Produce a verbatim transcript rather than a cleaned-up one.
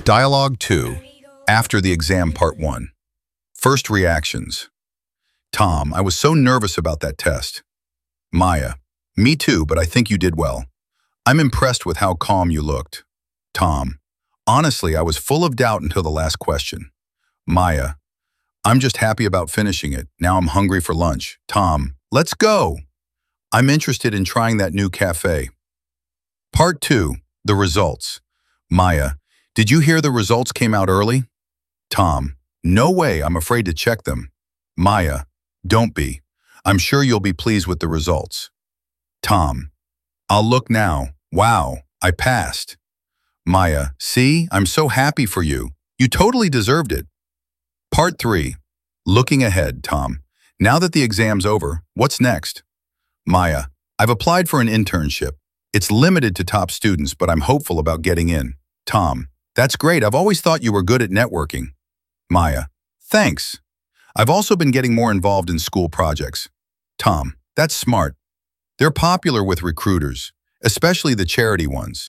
Dialogue two. After the exam part one. First reactions. Tom, I was so nervous about that test. Maya, me too, but I think you did well. I'm impressed with how calm you looked. Tom, honestly, I was full of doubt until the last question. Maya, I'm just happy about finishing it. Now I'm hungry for lunch. Tom, let's go. I'm interested in trying that new cafe. Part two. The results. Maya, did you hear the results came out early? Tom, no way, I'm afraid to check them. Maya, don't be. I'm sure you'll be pleased with the results. Tom, I'll look now. Wow, I passed. Maya, see, I'm so happy for you. You totally deserved it. Part three. Looking ahead, Tom. Now that the exam's over, what's next? Maya, I've applied for an internship. It's limited to top students, but I'm hopeful about getting in. Tom, that's great. I've always thought you were good at networking. Maya, thanks. I've also been getting more involved in school projects. Tom, that's smart. They're popular with recruiters, especially the charity ones.